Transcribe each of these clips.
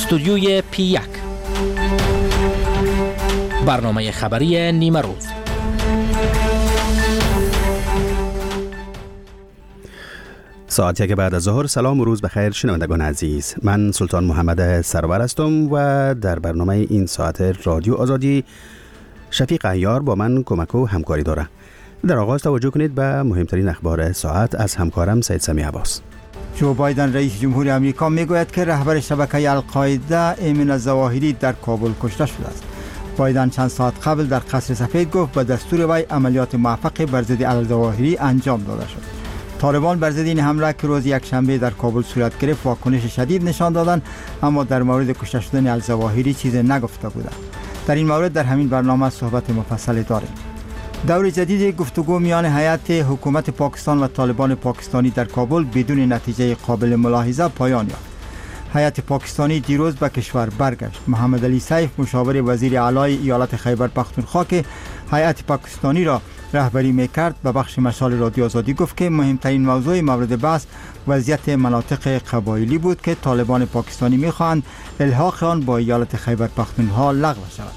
استودیوی P1 برنامه خبری نیمه روز. ساعت 1 بعد از ظهر. سلام و روز بخیر شنوندگان عزیز. من سلطان محمد سرور هستم و در برنامه این ساعت رادیو آزادی شفیق عیار با من کمک و همکاری داره. در آغاز توجه کنید به مهمترین اخبار ساعت از همکارم سید سمی عباس. جو بایدن رئیس جمهوری آمریکا میگوید که رهبر شبکه القاعده ایمن الظواهری در کابل کشته شده است. بایدن چند ساعت قبل در قصر سفید گفت به دستور وی عملیات موفق بر ضد الظواهری انجام داده شد. طالبان بر ضد این حمله که روز یکشنبه در کابل صورت گرفت واکنش شدید نشان دادند، اما در مورد کشته شدن الظواهری چیزی نگفته بودند. در این مورد در همین برنامه صحبت مفصل داریم. دور جدید گفتگو میان هیئت حکومت پاکستان و طالبان پاکستانی در کابل بدون نتیجه قابل ملاحظه پایان یافت. هیئت پاکستانی دیروز به کشور برگشت. محمد علی سیف مشاور وزیر اعلی ایالت خیبر پختونخوا که هیئت پاکستانی را رهبری میکرد به بخش مشال رادیو آزادی گفت که مهمترین موضوع مورد بحث وضعیت مناطق قبایلی بود که طالبان پاکستانی میخواهند الحاق آن با ایالت خیبر پختونخوا لغو شود.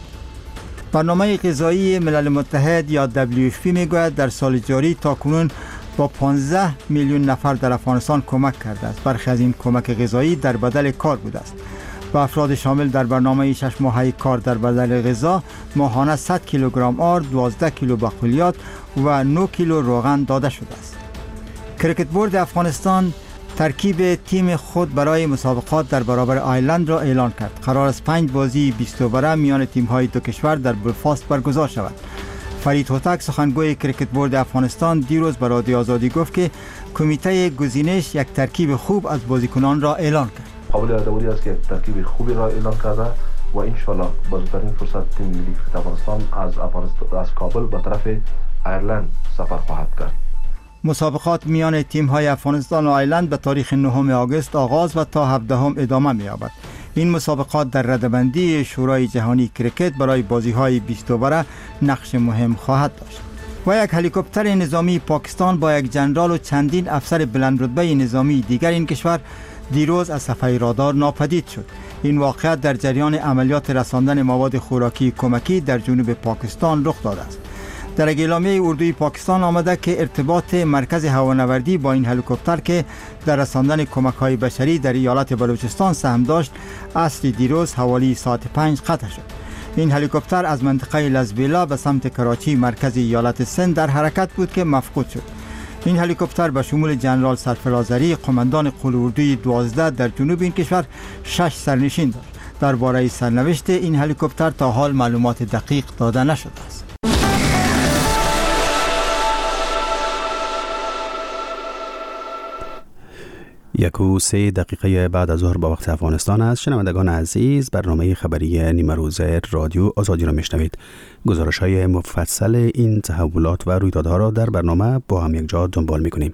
برنامه غذایی ملل متحد یا WFP میگوید در سال جاری تاکنون با 15 میلیون نفر در افغانستان کمک کرده است. برخی از این کمک غذایی در بدل کار بوده است. به افراد شامل در برنامه 6 ماهه کار در بدل غذا ماهانه 100 کیلوگرم آرد، 12 کیلو بقولیات و 9 کیلو روغن داده شده است. کرکت بورد افغانستان ترکیب تیم خود برای مسابقات در برابر آیلند را اعلان کرد. قرار است 5 بازی 20 اووره میان تیم‌های دو کشور در بلفاست برگزار شود. فرید هوتک سخنگوی کرکت بورد افغانستان دیروز به رادیو آزادی گفت که کمیته گزینش یک ترکیب خوب از بازیکنان را اعلان کرد. قابل یادآوری است که ترکیب خوبی را اعلان کرده و ان شاء الله با زودترین فرصت تیم ملی کرکت افغانستان از کابل به طرف ایرلند سفر خواهد کرد. مسابقات میان تیم‌های افغانستان و آیلند به تاریخ 9 آگوست آغاز و تا 17 ادامه می‌یابد. این مسابقات در رده‌بندی شورای جهانی کرکت برای بازی‌های 20 اووره نقش مهم خواهد داشت. و یک هلیکوپتر نظامی پاکستان با یک جنرال و چندین افسر بلندرتبه نظامی دیگر این کشور دیروز از صفحه رادار ناپدید شد. این واقعیت در جریان عملیات رساندن مواد خوراکی کمکی در جنوب پاکستان رخ داده است. در اعلامیه اردوی پاکستان آمده که ارتباط مرکز هوانوردی با این هلیکوپتر که در رساندن کمک‌های بشری در ایالت بلوچستان سهم داشت عصر دیروز حوالی ساعت 5 قطع شد. این هلیکوپتر از منطقه لزبیلا به سمت کراچی مرکز ایالت سند در حرکت بود که مفقود شد. این هلیکوپتر به شمول جنرال سرفرازری قماندان قول اردوی 12 در جنوب این کشور 6 سرنشین داشت. درباره سرنوشت این هلیکوپتر تا حال معلومات دقیق داده نشده است. 1:03 بعد از ظهر با وقت افغانستان است. شنوندگان عزیز، برنامه خبری نیمه روز رادیو آزادی را میشنوید. گزارش‌های مفصل این تحولات و رویدادها را در برنامه با هم یک جا دنبال می‌کنیم.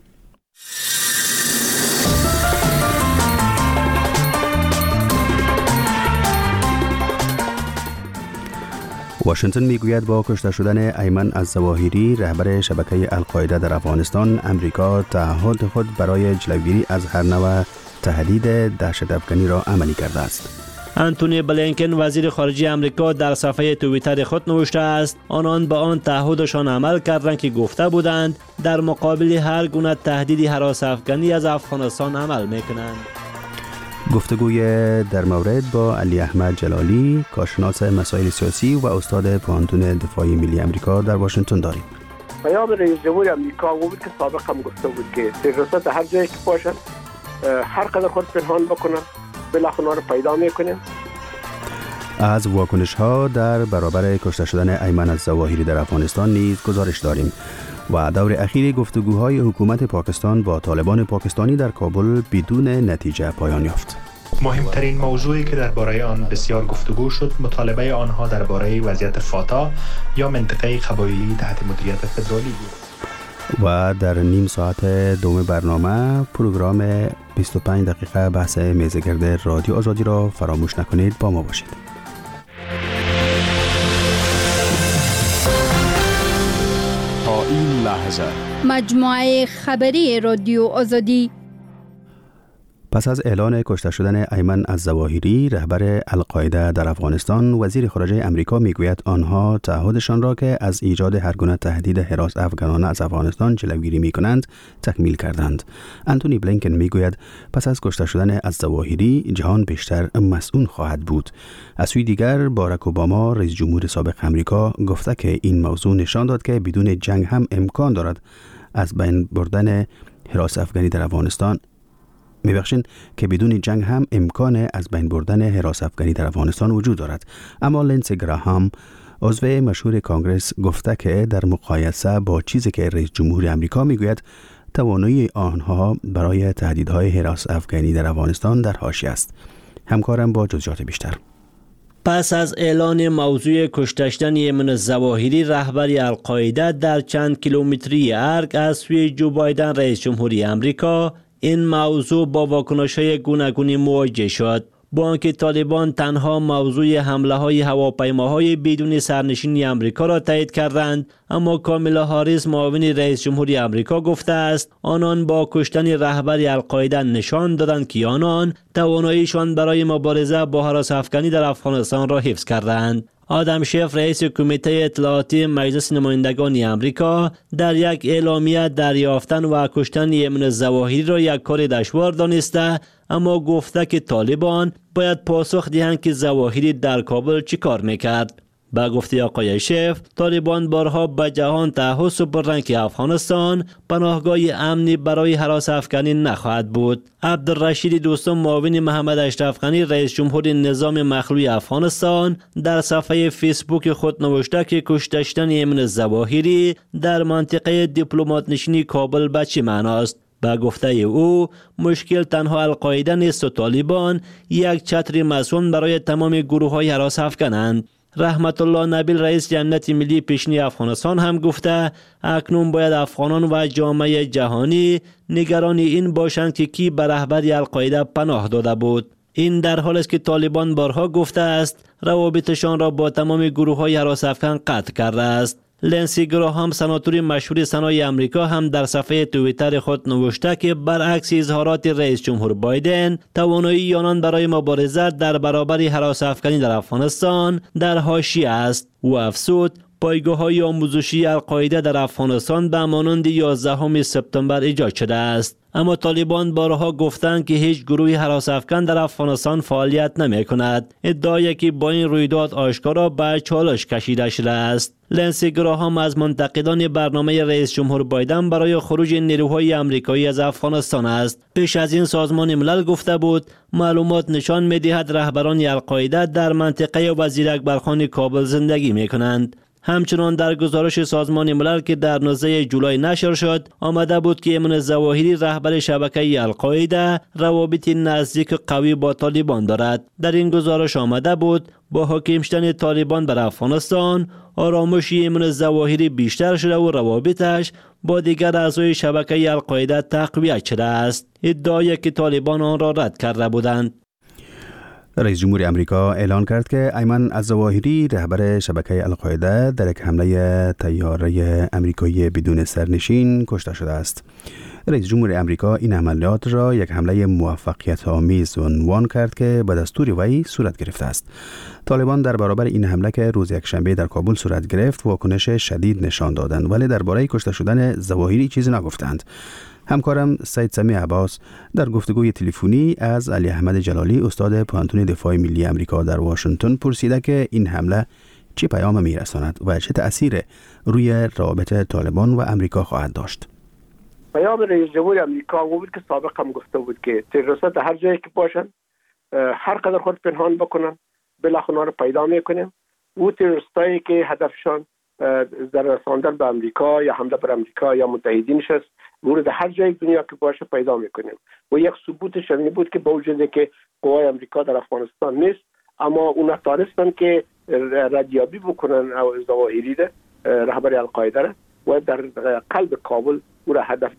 واشنگتن میگوید با کشته شدن ایمن الظواهری رهبر شبکه القاعده در افغانستان، امریکا تعهد خود برای جلوگیری از هر نوع تهدید دهشت‌افکنی را عملی کرده است. انتونی بلینکن وزیر خارجه امریکا در صفحه توییتر خود نوشته است آنان به آن تعهدشان عمل کردند که گفته بودند در مقابل هر گونه تهدید هراس افغانی از افغانستان عمل میکنند. گفتگوی در مورد با علی احمد جلالی، کارشناس مسائل سیاسی و استاد پوهنتون دفاعی ملی امریکا در واشنگتن داریم. پیام رئیس جمهور امریکا بود که سابقا هم گفته بود که تروریست هر جایی که باشد هر قدر خود پنهان بکنن بالاخره رو پیدا میکنیم. از واکنش ها در برابر کشته شدن ایمن الظواهری در افغانستان نیز گزارش داریم و دور اخیر گفتگوهای حکومت پاکستان با طالبان پاکستانی در کابل بدون نتیجه پایان یافت. مهمترین موضوعی که درباره آن بسیار گفتگو شد مطالبه آنها درباره وضعیت فاتا یا منطقه قبایلی تحت مدیریت فدرالی بود. و در نیم ساعت دوم برنامه پروگرام 25 دقیقه بحث میزگرد رادیو آزادی را فراموش نکنید، با ما باشید. تا این لحظه مجموعه خبری رادیو آزادی پس از اعلان کشته شدن ایمن الظواهری رهبر القاعده در افغانستان، وزیر خارجه امریکا میگوید آنها تعهدشان را که از ایجاد هر گونه تهدید هراس افغانانه از افغانستان جلوگیری میکنند تکمیل کردند. انتونی بلینکن میگوید پس از کشته شدن الظواهری جهان بیشتر مسئول خواهد بود. از سوی دیگر باراک اوباما رئیس جمهور سابق امریکا گفته که این موضوع نشان داد که بدون جنگ هم امکان دارد از بین بردن هراس افغانی در افغانستان که بدون جنگ هم امکان از بین بردن هراس افغانی در افغانستان وجود دارد. اما لینسی گراهام عضو مشهور کانگرس گفته که در مقایسه با چیزی که رئیس جمهور امریکا میگوید توانایی آنها برای تهدیدهای هراس افغانی در افغانستان در حاشیه است. همکارم با جزئیات بیشتر. پس از اعلان موضوع کشته شدن ایمن الظواهری رهبر القاعده در چند کیلومتری ارگ از سوی جو بایدن رئیس جمهوری امریکا، این موضوع با واکنش‌های گوناگونی مواجه شد. با آنکه طالبان تنها موضوع حمله‌های هواپیماهای بدون سرنشین امریکا را تایید کردند، اما کامالا هاریس معاون رئیس جمهوری امریکا گفته است آنان با کشتن رهبر القاعده نشان دادند که آنان تواناییشان برای مبارزه با هراس افغانی در افغانستان را حفظ کردند. آدم شیف رئیس کمیته اطلاعاتی مجلس نمایندگان امریکا در یک اعلامیه دریافتن و کشتن ایمن الظواهری را یک کار دشوار دانسته، اما گفته که طالبان باید پاسخ دهند که ظواهری در کابل چی کار میکرد. با گفته آقای شیف، طالبان بارها به جهان تعهد سپردند که افغانستان پناهگاه امنی برای هراس افغانی نخواهد بود. عبدالرشید دوستم معاون محمد اشرف غنی رئیس جمهور نظام مخلوع افغانستان در صفحه فیسبوک خود نوشته که کشته شدن ایمن الظواهری در منطقه دیپلمات نشینی کابل به چه معناست؟ با گفته او مشکل تنها القاعده نیست و طالبان یک چتر مسون برای تمام گروه‌های هراس افغانند. رحمت الله نبیل رئیس جمعیت ملی پیشین افغانستان هم گفته اکنون باید افغانان و جامعه جهانی نگران این باشند که کی به رهبر القاعده پناه داده بود. این در حالی است که طالبان بارها گفته است روابطشان را با تمام گروه‌های هراس افغان قطع کرده است. لینسی گراهام سناتور مشهور سنای امریکا هم در صفحه توییتر خود نوشته که برعکس اظهارات رئیس جمهور بایدن، توانایی آنان برای مبارزه در برابر هراس افغانی در افغانستان در حاشیه است. او افزود پایگاه‌های آموزشی القاعده در افغانستان به مانند 11 سپتامبر ایجاد شده است، اما طالبان بارها گفتند که هیچ گروهی هراس افغان در افغانستان فعالیت نمی‌کند. ادعایی که با این رویداد آشکارا به چالش کشیده شده است. لینسی گراهام از منتقدان برنامه رئیس جمهور بایدن برای خروج نیروهای آمریکایی از افغانستان است. پیش از این سازمان ملل گفته بود معلومات نشان می‌دهد رهبران القاعده در منطقه وزیر اکبرخان کابل زندگی می‌کنند. همچنان در گزارش سازمان ملل که در 19 جولای نشر شد آمده بود که ایمن الظواهری رهبر شبکه القاعده روابط نزدیک قوی با طالبان دارد. در این گزارش آمده بود با حاکم شدن طالبان بر افغانستان آرامش ایمن الظواهری بیشتر شده و روابطش با دیگر اعضای شبکه القاعده تقویت شده است. ادعایی که طالبان آن را رد کرده بودند. رئیس جمهور امریکا اعلان کرد که ایمن الظواهری رهبر شبکه القاعده در یک حمله طیاره امریکایی بدون سرنشین کشته شده است. رئیس جمهور امریکا این عملیات را یک حمله موفقیت آمیز عنوان کرد که به دستور وی صورت گرفته است. طالبان در برابر این حمله که روز یکشنبه در کابل صورت گرفت واکنش شدید نشان دادند، ولی درباره کشته شدن ظواهری چیزی نگفتند. همکارم سید سمی عباس در گفتگوی تلفنی از علی احمد جلالی استاد پوهنتون دفاع ملی امریکا در واشنگتن پرسیده که این حمله چه پیام میرساند و چه تأثیر روی روابط طالبان و امریکا خواهد داشت. پیام رئیس جمهور امریکا بود که سابق هم گفته بود که تروریست‌ها هر جایی که باشن هر قدر خود پنهان بکنن بالاخره رو پیدا میکنیم. او تروریستایی که هدفشان ضرر رساندن به امریکا یا حمله بر امریکا یا متحدینش است مورد هر جای دنیا که باشه پیدا میکنیم. و یک ثبوتش این بود که با وجودی که قوای امریکا در افغانستان نیست اما اونا تانستن که ردیابی بکنن ظواهری رهبر القاعده و در قلب کابل او را هدف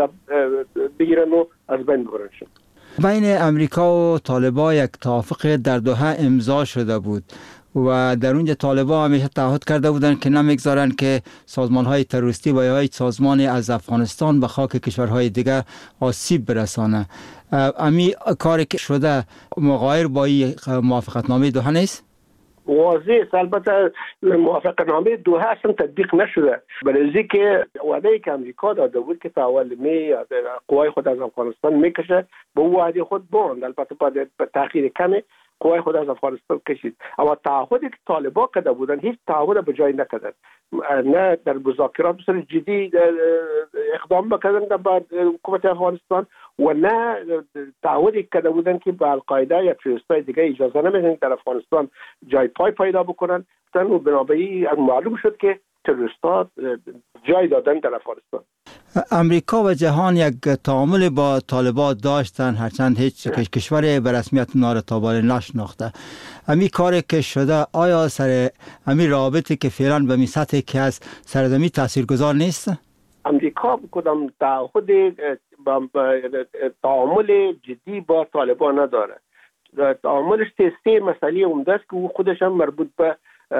بگیرن و از بین ببرن. بین امریکا و طالبان یک توافق در دوحه امضا شده بود و در اونجا طالبان همیشه تعهد کرده بودن که نمیگذارن که سازمان‌های تروریستی و یا سازمان از افغانستان به خاک کشورهای دیگه آسیب برسانه. امی کاری که شده مغایر با این موافقتنامه دوحه نیست؟ واضح است. البته موافقتنامه دوحه اصلا تطبیق نشده، برای که وعده که امریکا داده بود که تا اول می قوای خود از افغانستان میکشه، به اون وعده خود باند. البته به تاخیر کمی قوای خود از افغانستان کشید، اما تعهدی که طالبان کرده بودن هیچ تعهد به جای نکردن، نه در مذاکرات بسیار جدی اقدام بکردن در حکومت افغانستان و نه تعهدی کرده بودن که به القاعده یا تروریستای دیگه اجازه نمیدن در افغانستان جای پای پیدا بکنن. و بنابراین معلوم شد که تروریست‌ها جای دادن در افغانستان. امریکا و جهان یک تعامل با طالبان داشتن، هرچند هیچ کشور به رسمیت اونا را تا بالا نشناخته. امی کاری که شده آیا سر امی رابطه که فعلا به می سطح که از سرزمی تاثیرگذار نیست؟ امریکا کدام تعامل جدی با طالبان نداره. تعاملش سه مسئله عمده است که او خودش هم مربوط به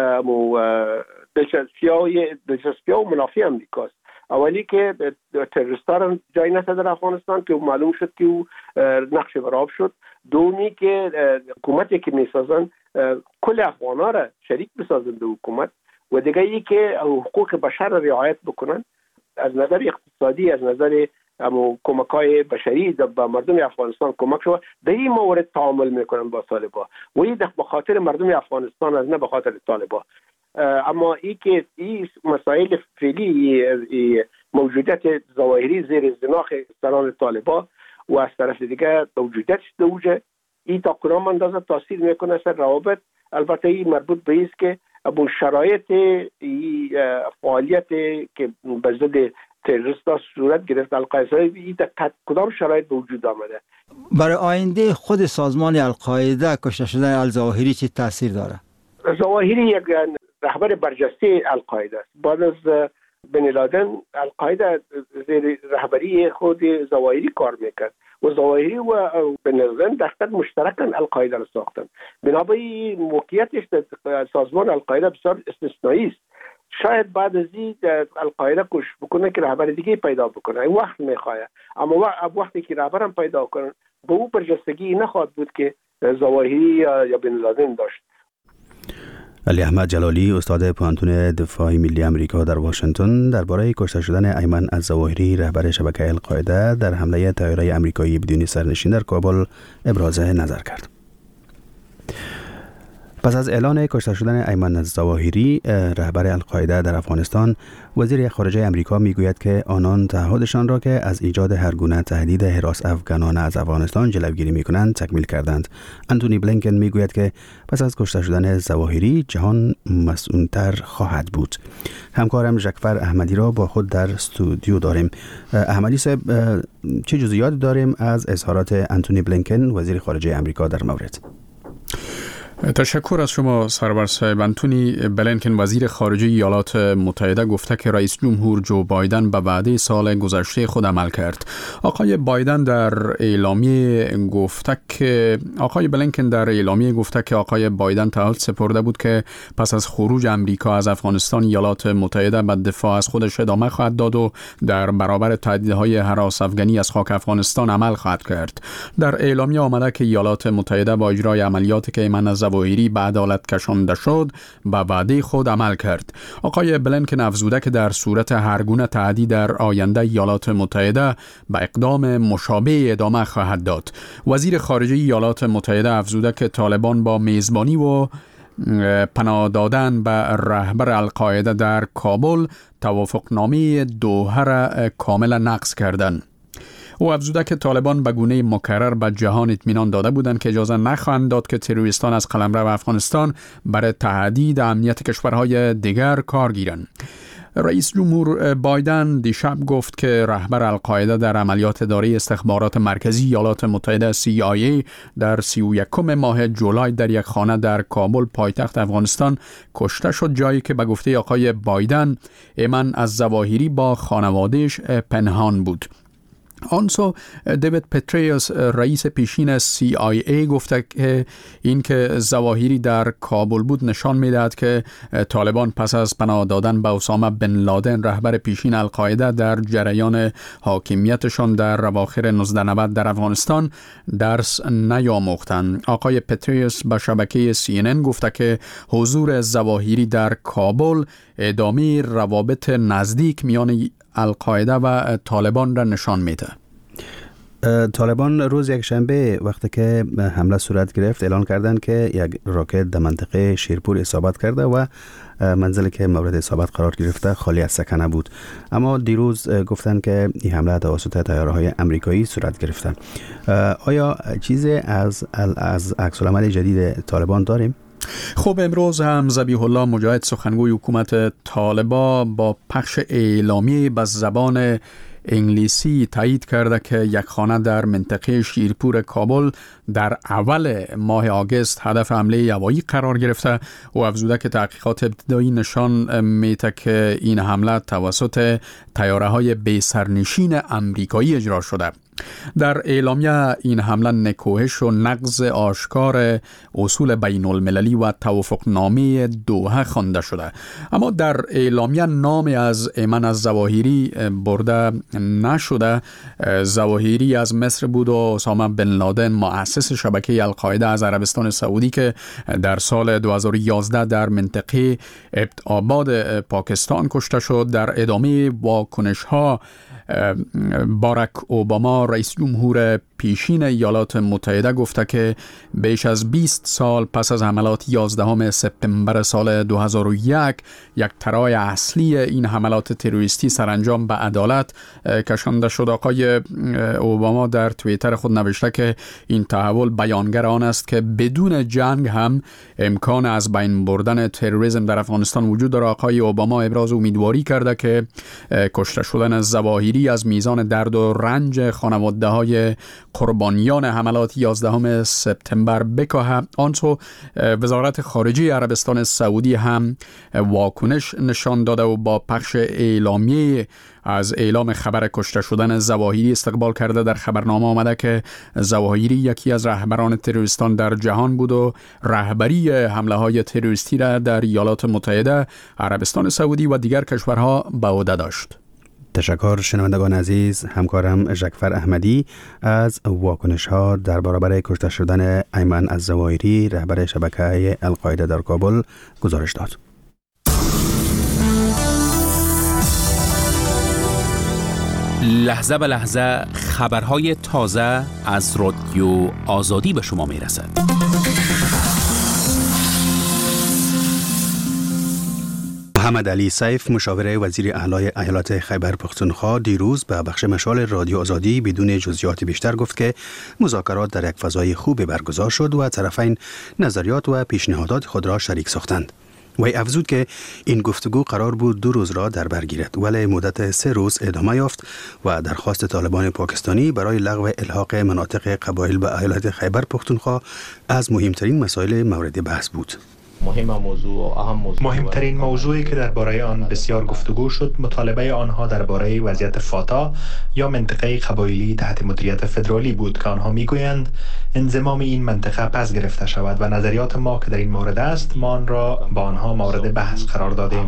دلچسپی و منافع امریکاست. اولی که تروریست‌ها را جای نده در افغانستان که معلوم شد که او نقش برآب شد. دومی که حکومتی که میسازن کل افغان‌ها را شریک بسازن در حکومت، و دیگه ای که حقوق بشر را رعایت بکنن. از نظر اقتصادی، از نظر کمک‌های بشری به مردم افغانستان کمک شد. در این مورد تعامل میکنن با طالبان و این به خاطر مردم افغانستان از نه به خاطر طالبان. اما ای که این مسائل فعلی موجودیت ظواهری زیر زناخ سران طالبان و از طرف دیگه موجودیتش دوجه، این تا کدام اندازه تاثیر میکنه سر روابط. البته این مربوط به است که ابو شرایط فعالیت که به ضد تروریست‌ها صورت گرفت القاعده، این کدام شرایط به وجود آمده. برای آینده خود سازمان القاعده کشته شدن الظواهری چه تاثیر داره؟ ظواهری یک رهبر برجسته القاعده است. بعد از بن لادن القاعده زیر رهبری خود ظواهری کار میکرد و ظواهری و بن لادن دفتر مشترکاً القاعده را ساختن. بنابراین موقعیتش سازمان القاعده بسیار استثنایی است. شاید بعد از این القاعده کوشش بکنه که رهبر دیگه پیدا بکنه، این وقت میخواد، اما وقتی که رهبرم پیدا کنه به اون برجستگی نخواهد بود که ظواهری یا بن لادن داشت. علی احمد جلالی، استاد پوهنتون دفاع ملی امریکا در واشنگتن، درباره کشته شدن ایمن الظواهری رهبر شبکه القاعده در حمله طیاره آمریکایی بدون سرنشین در کابل ابراز نظر کرد. پس از اعلان کشته شدن ایمن الظواهری رهبر القاعده در افغانستان، وزیر خارجه امریکا میگوید که آنان تعهدشان را که از ایجاد هر گونه تهدید حراس افغانان از افغانستان جلوگیری میکنند تکمیل کردند. آنتونی بلینکن میگوید که پس از کشته شدن ظواهری جهان مسئول‌تر خواهد بود. همکارم ژکفر احمدی را با خود در استودیو داریم. احمدی صاحب، چه جزئیاتی داریم از اظهارات آنتونی بلینکن وزیر خارجه امریکا در مورد؟ تشکر از شما سرور صاحب. آنتونی بلینکن وزیر خارجه ایالات متحده گفته که رئیس جمهور جو بایدن به وعده سال گذشته خود عمل کرد. آقای بلینکن در اعلامیه گفته که آقای بایدن تعهد سپرده بود که پس از خروج امریکا از افغانستان ایالات متحده به دفاع از خودش ادامه خواهد داد و در برابر تهدیدهای هراس افغانی از خاک افغانستان عمل خواهد کرد. در اعلامیه آمده که ایالات متحده با اجرای عملیاتی که ایمن ظواهری به عدالت کشانده شد به وعده خود عمل کرد. آقای بلینکن افزوده که در صورت هر گونه تهدید در آینده ایالات متحده به اقدام مشابه ادامه خواهد داد. وزیر خارجه ایالات متحده افزوده که طالبان با میزبانی و پناه دادن به رهبر القاعده در کابل توافقنامه دوحه را کاملا نقض کردند. او افزوده که طالبان به گونه مکرر به جهان اطمینان داده بودند که اجازه نخواهند داد که تروریستان از قلمرو افغانستان برای تهدید امنیت کشورهای دیگر کار گیرند. رئیس جمهور بایدن دیشب گفت که رهبر القاعده در عملیات اداره استخبارات مرکزی ایالات متحده CIA در 31 ماه جولای در یک خانه در کابل پایتخت افغانستان کشته شد، جایی که به گفته آقای بایدن ایمن الظواهری با خانواده‌اش پنهان بود. آنسو دیوید پتریوس رئیس پیشین CIA گفته که اینکه ظواهری در کابل بود نشان می‌دهد که طالبان پس از پناه دادن به اسامه بن لادن رهبر پیشین القاعده در جریان حاکمیتشان در اواخر 1990 در افغانستان درس نیاموختند. آقای پتریوس به شبکه CNN گفته که حضور ظواهری در کابل ادامه روابط نزدیک میان القاعده و طالبان را نشان میده. طالبان روز یکشنبه وقتی که حمله صورت گرفت اعلان کردند که یک راکت در منطقه شیرپور اصابت کرده و منزلی که مورد اصابت قرار گرفته خالی از سکنه بود. اما دیروز گفتند که این حمله توسط طیاره‌های آمریکایی صورت گرفته. آیا چیزی از عکس‌العمل جدید طالبان داریم؟ خب امروز هم ذبیح الله مجاهد سخنگوی حکومت طالبان با پخش اعلامی به زبان انگلیسی تایید کرده که یک خانه در منطقه شیرپور کابل در اول ماه آگوست هدف حمله هوایی قرار گرفته و افزوده که تحقیقات ابتدایی نشان میده که این حمله توسط طیاره‌های بی‌سرنشین آمریکایی اجرا شده. در اعلامیه این حمله نکوهش و نقض آشکار اصول بین المللی و توافقنامه دوحه خوانده شده. اما در اعلامیه نام از ایمن از ظواهری برده نشده. ظواهری از مصر بود و اسامه بن لادن مؤسس شبکه القاعده از عربستان سعودی که در سال 2011 در منطقه ابت آباد پاکستان کشته شد. در ادامه واکنش‌ها باراک اوباما رئیس جمهور پیشین ایالات متحده گفته که بیش از 20 سال پس از حملات 11 سپتامبر سال 2001 یک ترای اصلی این حملات تروریستی سرانجام به عدالت کشانده شد. آقای اوباما در توییتر خود نوشته که این تحول بیانگر آن است که بدون جنگ هم امکان از بین بردن تروریسم در افغانستان وجود دارد. آقای اوباما ابراز امیدواری کرده که کشته شدن ظواهری از میزان درد و رنج خانواده‌های قربانیان حملات 11 سپتامبر بکاهد. آنسو وزارت خارجه عربستان سعودی هم واکنش نشان داده و با پخش اعلامیه از اعلام خبر کشته شدن ظواهری استقبال کرده. در خبرنامه آمده که ظواهری یکی از رهبران تروریستان در جهان بود و رهبری حمله های تروریستی را در ایالات متحده، عربستان سعودی و دیگر کشورها به عهده داشت. تشکر شنوندگان عزیز. همکارم ژکفر احمدی از واکنش ها در برابر کشته شدن ایمن از ظواهری رهبر شبکه القاعده در کابل گزارش داد. لحظه به لحظه خبرهای تازه از رادیو آزادی به شما میرسد. محمد علی سیف مشاور وزیر اعلی ایالت خیبر پختونخوا دیروز به بخش مشال رادیو آزادی بدون جزئیات بیشتر گفت که مذاکرات در یک فضای خوب برگزار شد و طرفین نظریات و پیشنهادات خود را شریک ساختند. وی افزود که این گفتگو قرار بود 2 روز را در بر گیرد ولی مدت 3 روز ادامه یافت و درخواست طالبان پاکستانی برای لغو الحاق مناطق قبایل به ایالت خیبر پختونخوا از مهمترین مسائل مورد بحث بود. مهمترین موضوعی که درباره آن بسیار گفتگو شد مطالبه آنها درباره وضعیت فاتا یا منطقه قبایلی تحت مدیریت فدرالی بود که آنها میگویند انضمام این منطقه پس گرفته شود و نظریات ما که در این مورد است ما آن را با آنها مورد بحث قرار دادیم.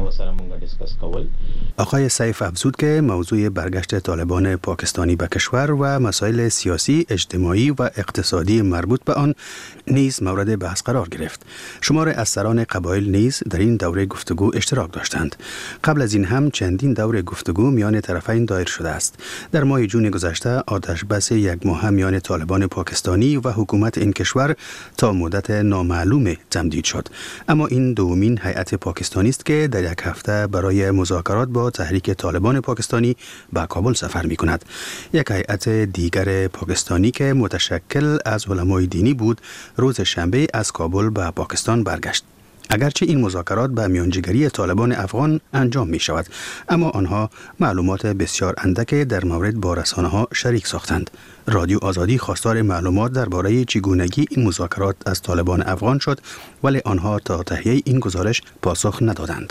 آقای سیف افزود که موضوع برگشت طالبان پاکستانی به کشور و مسائل سیاسی، اجتماعی و اقتصادی مربوط به آن نیز مورد بحث قرار گرفت. شمار از سران قبایل نیز در این دوره گفتگو اشتراک داشتند. قبل از این هم چندین دوره گفتگو میان طرفین دایر شده است. در ماه جون گذشته آتش بس 1 ماه میان طالبان پاکستانی و حکومت این کشور تا مدت نامعلوم تمدید شد. اما این دومین هیئت پاکستانی است که در یک هفته برای مذاکرات با تحریک طالبان پاکستانی به کابل سفر می کند. یک هیئت دیگر پاکستانی که متشکل از علمای دینی بود روز شنبه از کابل به پاکستان برگشت. اگرچه این مذاکرات به میانجیگری طالبان افغان انجام می شود، اما آنها معلومات بسیار اندک در مورد با رسانه‌ها شریک ساختند. رادیو آزادی خواستار معلومات درباره چگونگی این مذاکرات از طالبان افغان شد، ولی آنها تا تهیه این گزارش پاسخ ندادند.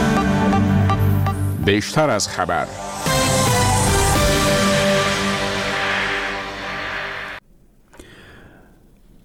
بیشتر از خبر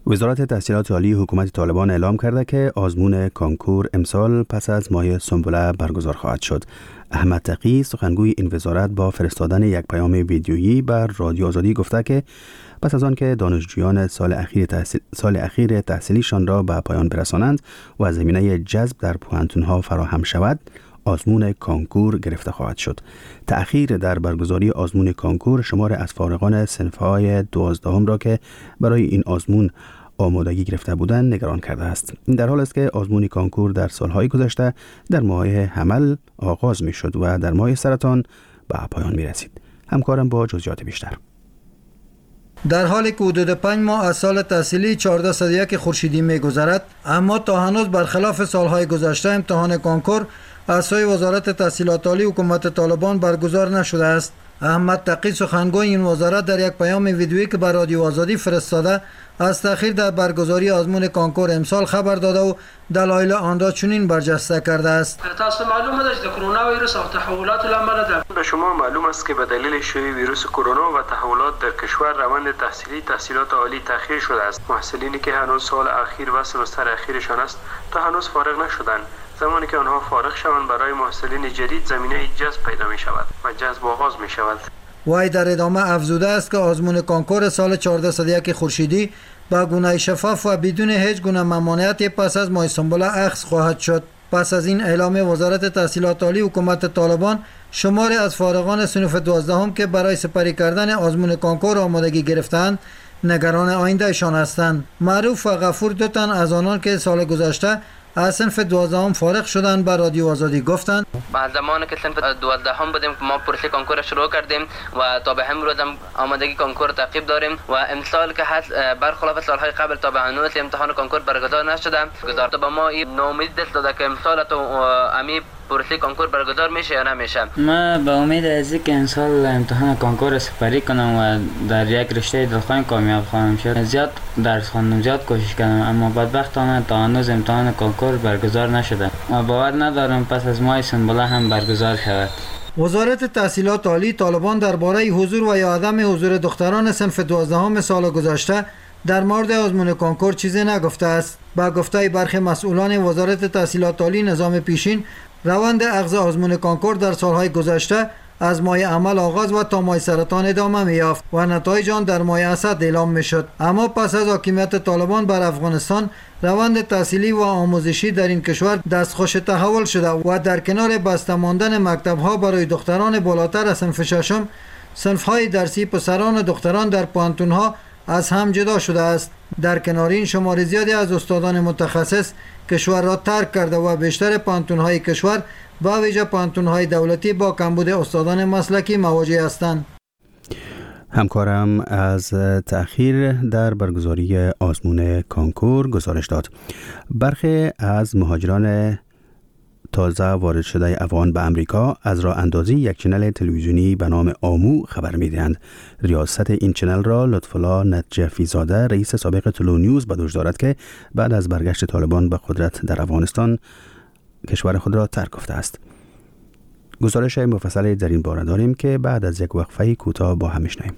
وزارت تحصیلات عالی حکومت طالبان اعلام کرده که آزمون کانکور امسال پس از ماه سنبله برگزار خواهد شد. احمد تقی سخنگوی این وزارت با فرستادن یک پیام ویدیویی بر رادیو آزادی گفته که پس از آن که دانشجویان سال اخیر تحصیلیشان را به پایان برسانند و زمینه جذب در پوهنتون‌ها فراهم شود، آزمون کانکور گرفته خواهد شد. تأخیر در برگزاری آزمون کانکور شمار از فارغان صنف‌های 12 را که برای این آزمون آمادگی گرفته بودند نگران کرده است. این در حال است که آزمون کانکور در سالهای گذشته در ماه حمل آغاز می شد و در ماه سرطان به پایان می رسید. همکارم با جزئیات بیشتر. در حالی که حدود 5 ماه از سال تحصیلی 1401 خورشیدی می گذرد، اما تا هنوز برخلاف سالهای گذشته امتحان کانکور از سوی وزارت تحصیلات عالی حکومت طالبان برگزار نشده است. احمد تقی سخنگوی این وزارت در یک پیام ویدیویی که بر رادیو آزادی فرستاده از تأخیر در برگزاری آزمون کانکور امسال خبر داده و دلایل آن را چنین برجسته کرده است. تاسو معلومه ده که کرونا ویروس او تحولات العمل به شما معلوم است که به دلیل شیوع ویروس کرونا و تحولات در کشور روند تحصیلات عالی تأخیر شده است. محصلینی که هنوز سال اخیر و سمستر اخیرشان است تا هنوز فارغ نشدند. زمانی که آنها فارغ شوند برای محصلین جدید زمینه جذب پیدا می شود و جذب آغاز می شود. وی در ادامه افزوده است که آزمون کانکور سال 1401 خورشیدی با گونه شفاف و بدون هیچ گونه ممانعتی پس از ماه سنبله اخذ خواهد شد. پس از این اعلام وزارت تحصیلات عالی حکومت طالبان، شماری از فارغان صنف 12 که برای سپری کردن آزمون کانکور آمادگی گرفتند نگران آیندهشان هستند. معروف و غفور دو تن از آنان که سال گذشته از صنف 12 فارغ شدن به رادیو آزادی گفتند بعد زمانی که صنف 12 بودیم ما پروسه کانکور شروع کردیم و تا به امروز هم آمادگی کانکور تعقیب داریم و امسال که برخلاف سالهای قبل تا به هنوز امتحان کانکور برگزار نشده. گذار به ما این ناامید دست داده که امسال تو امی پروسه کانکور برگزار میشه یا نمیشه. ما به امید از اینکه امسال امتحان کانکور سپری کنم و در یک رشته دلخواه کامیاب خواهم شد. زیاد درس خواندم، زیاد کوشش کردم، اما بدبختانه تا هنوز امتحان کانکور برگزار نشده و باور ندارم پس از ماه سنبله هم برگزار شود. وزارت تحصیلات عالی طالبان درباره حضور و یا عدم حضور دختران صنف 12 سال گذشته در مورد آزمون کانکور چیزی نگفته است. با گفته برخی مسئولان وزارت تحصیلات عالی نظام پیشین، روند اخذ آزمون کانکور در سالهای گذشته از ماه عمل آغاز و تا ماه سرطان ادامه می‌یافت و نتایج آن در ماه اسد اعلام می‌شد. اما پس از حاکمیت طالبان بر افغانستان، روند تحصیلی و آموزشی در این کشور دستخوش تحول شده و در کنار بسته ماندن مکتب‌ها برای دختران بالاتر از صنف ششم، صنف‌های درسی پسران و دختران در پوهنتون‌ها از هم جدا شده است. در کنار این، شمار زیادی از استادان متخصص کشور را ترک کرده و بیشتر پوهنتون‌های کشور با ویژه پوهنتون‌های دولتی با کمبود استادان مسلکی مواجه هستند. همکارم از تأخیر در برگزاری آزمون کانکور گزارش داد. برخی از مهاجران تازه وارد شده افغان به امریکا از راه اندازی یک چنل تلویزیونی به نام آمو خبر می‌دهند. ریاست این چنل را لطفالله نجفی زاده، رئیس سابق طلوع نیوز، به دوش دارد که بعد از برگشت طالبان به قدرت در افغانستان کشور خود را ترک گفته است. گزارش مفصلی در این باره داریم که بعد از یک وقفه کوتاه با هم میشنویم.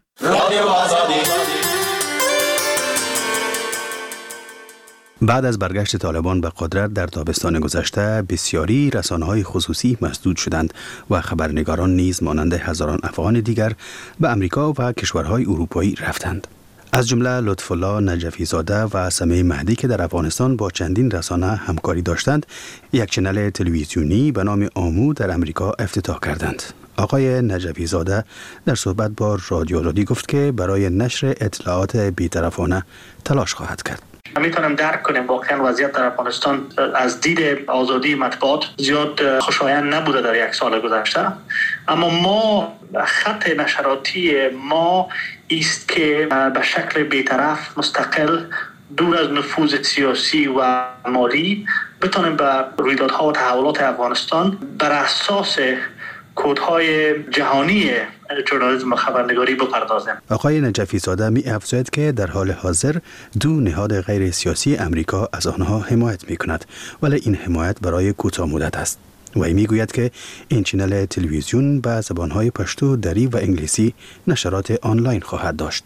بعد از برگشت طالبان به قدرت در تابستان گذشته، بسیاری رسانه‌های خصوصی مسدود شدند و خبرنگاران نیز مانند هزاران افغان دیگر به امریکا و کشورهای اروپایی رفتند. از جمله لطفالله نجفی زاده و سمیع مهدی که در افغانستان با چندین رسانه همکاری داشتند، یک چنل تلویزیونی به نام آمو در امریکا افتتاح کردند. آقای نجفی زاده در صحبت با رادیو آزادی گفت که برای نشر اطلاعات بی‌طرفانه تلاش خواهد کرد. میتونم درک کنیم واقعا وضعیت در افغانستان از دید آزادی مطبوعات زیاد خوشایند نبوده در یک سال گذشته، اما ما خط نشراتی ما است که به شکل بی‌طرف، مستقل، دور از نفوذ سیاسی و مالی بتونیم به رویدادها و تحولات افغانستان بر اساس کودهای جهانی ژورنالیسم و خبرنگاری بپردازیم. آقای نجفی زاده می افزاید که در حال حاضر دو نهاد غیر سیاسی امریکا از آنها حمایت می کند، ولی این حمایت برای کوتاه مدت است. و می گوید که این چنل تلویزیون به زبانهای پشتو، دری و انگلیسی نشرات آنلاین خواهد داشت.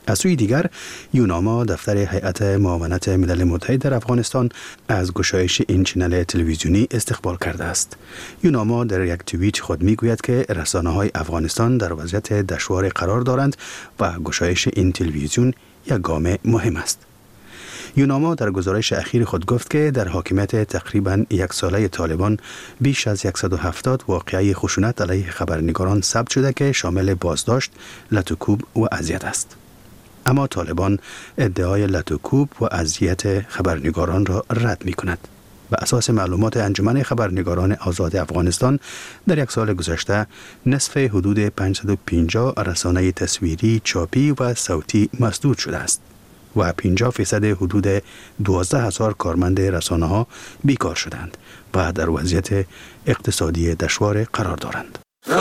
از سوی دیگر یوناما دفتر هیئت معاونت ملل متحد در افغانستان از گشایش این چنل تلویزیونی استقبال کرده است. یوناما در یک توییت خود میگوید که رسانه‌های افغانستان در وضعیت دشوار قرار دارند و گشایش این تلویزیون یک گام مهم است. یوناما در گزارش اخیر خود گفت که در حاکمیت تقریباً یک ساله طالبان بیش از 170 واقعه خشونت علیه خبرنگاران ثبت شده که شامل بازداشت، لطوکوب و اذیت است. اما طالبان ادعای لطوکوب و اذیت خبرنگاران را رد می کند. به اساس معلومات انجمن خبرنگاران آزاد افغانستان در یک سال گذشته نصف حدود 550 رسانه تصویری، چاپی و صوتی مسدود شده است و 50% حدود 12,000 کارمند رسانه ها بیکار شدند و در وضعیت اقتصادی دشوار قرار دارند.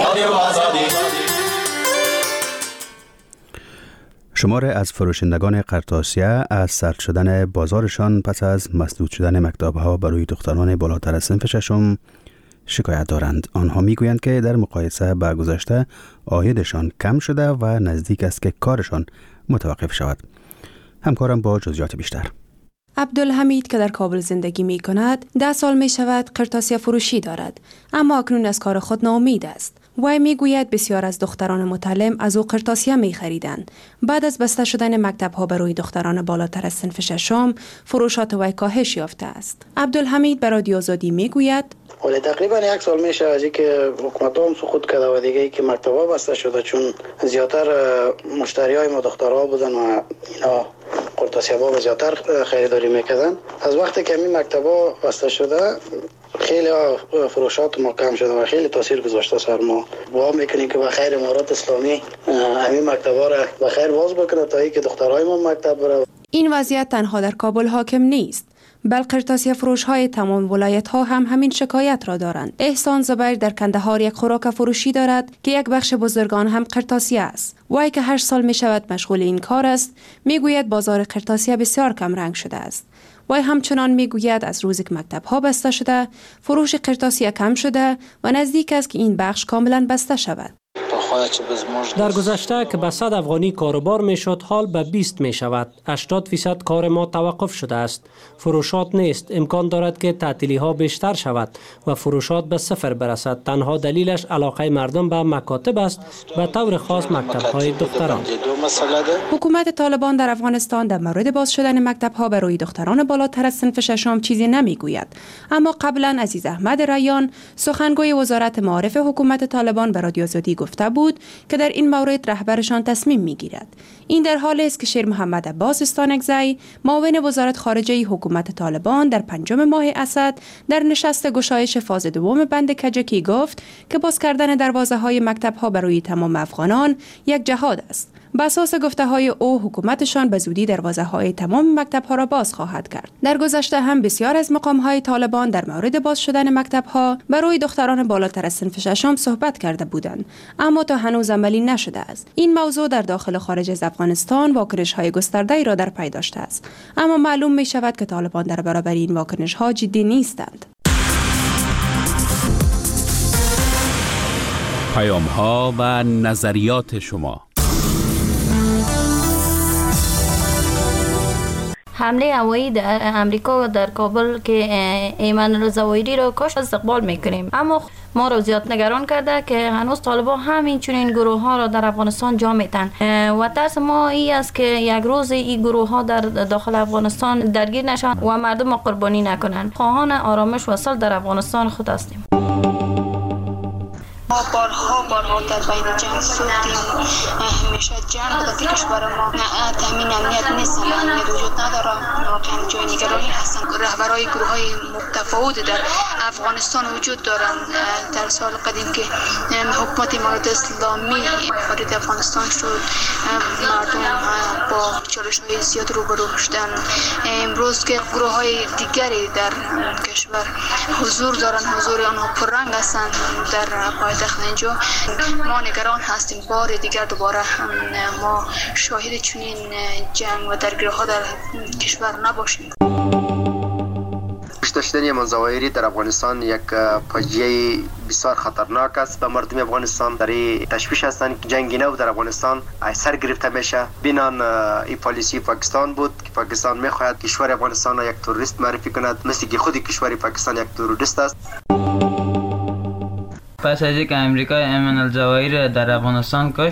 شمار از فروشندگان قرطاسیه از سرد شدن بازارشان پس از مسدود شدن مکتب‌ها برای دختران بالاتر از صنف ششم شکایت دارند. آنها میگویند که در مقایسه با گذشته عایدشان کم شده و نزدیک است که کارشان متوقف شود. همکارم با جزئیات بیشتر. عبدالحمید که در کابل زندگی می کند 10 سال می شود قرطاسیه فروشی دارد، اما اکنون از کار خود ناامید است. وی می گوید بسیار از دختران متعلم از او قرطاسیه می خریدند. بعد از بسته شدن مکتب ها برای دختران بالاتر از صنف ششم فروشات وی کاهش یافته است. عبدالحمید به رادیو آزادی می گوید ولی تقریبا 1 سال میشه از اینکه حکومت هم سقوط کرده و دیگه که مکتب‌ها بسته شده، چون زیاتر مشتریای ما دخترها بودن و اینا قرطاسیه با زیاتر خریداری میکردن. از وقتی که این مکتب‌ها بسته شده خیلی فروشات ما کم شده و خیلی تاثیر گذاشته سر ما. دعا میکنیم که بخیر امارات اسلامی همین مکتب‌ها را بخیر باز بکنه تا اینکه دخترای ما مکتب بره. این وضعیت تنها در کابل حاکم نیست، بل قرطاسیه فروش های تمام ولایت ها هم همین شکایت را دارند. احسان زبیر در کندهار یک خوراک فروشی دارد که یک بخش بزرگان هم قرطاسیه است. وی که 8 سال می شود مشغول این کار است، می گوید بازار قرطاسیه بسیار کم رنگ شده است. وی همچنان می گوید از روزی که مکتب ها بسته شده، فروش قرطاسیه کم شده و نزدیک است که این بخش کاملا بسته شود. در گذشته که به 100 افغانی کاروبار می شد، حال به 20 می شود. 80% کار ما توقف شده است. فروشات نیست. امکان دارد که تعطیلی ها بیشتر شود و فروشات به 0 برسد. تنها دلیلش علاقه مردم به مکاتب است، به طور خاص مکتب های دختران. حکومت طالبان در افغانستان در مورد باز شدن مکتب ها برای دختران بالاتر از صنف ششم چیزی نمی گوید. اما قبلا عزیز احمد ریان، سخنگوی وزارت معارف حکومت طالبان، به رادیو آزادی گفته بود که در این مورد رهبرشان تصمیم میگیرد. این در حالی است که شیر محمد عباس استانکزی، معاون وزارت خارجه حکومت طالبان، در 5 ماه اسد در نشست گشایش فاز دوم بند کجکی گفت که باز کردن دروازه های مکتب ها برای تمام افغانان یک جهاد است. بر اساس گفته های او حکومتشان به زودی دروازه های تمام مکتب ها را باز خواهد کرد. در گذشته هم بسیار از مقام های طالبان در مورد باز شدن مکتب ها برای دختران بالاتر از صنف ششم صحبت کرده بودند، اما تا هنوز عملی نشده است. این موضوع در داخل و خارج از افغانستان واکنش های گسترده را در پی داشته است، اما معلوم می شود که طالبان در برابر این واکنش ها جدی نیستند. پیام ها و نظریات شما. حمله هوایی در امریکا در کابل که ایمن الزواهری را کشت استقبال میکنیم، اما ما را زیاد نگران کرده که هنوز طالبان همین چنین گروه ها را در افغانستان جا میتن و ترس ما این است که یک روز این گروه ها در داخل افغانستان درگیر نشوند و مردم را قربانی نکنند. خواهان آرامش و صلح در افغانستان خود هستیم. ما بارها در بین جنگ سودیم. همیشه جنگ در کشور ما تامین امنیت نیست، امنیت وجود نداره. واقعا جای نگرانی هستن. رهبرای گروه های متفاوت در افغانستان وجود دارند. در سال قدیم که حکومت امارات اسلامی وارد افغانستان شد، مردم با چالش های زیاد روبرو شدند. امروز که گروه های دیگری در کشور حضور دارند، حضور آنها پررنگ هستند در اینجا ما نگران هستیم بار دیگر دوباره ما شاهد چنین جنگ و درگیری ها در کشور نباشیم. کشتن ایمان ظواهری در افغانستان یک فاجعه بسیار خطرناک است. به مردم افغانستان در تشویش هستند که جنگ نو در افغانستان سر گرفته میشه. بینان این پالیسی پاکستان بود که پاکستان میخواهد کشور افغانستان را یک تروریست معرفی کند، مثل که خود کشور پاکستان یک تروریست است. پس از اینکه امریکا ایمان الظواهری در افغانستان کش،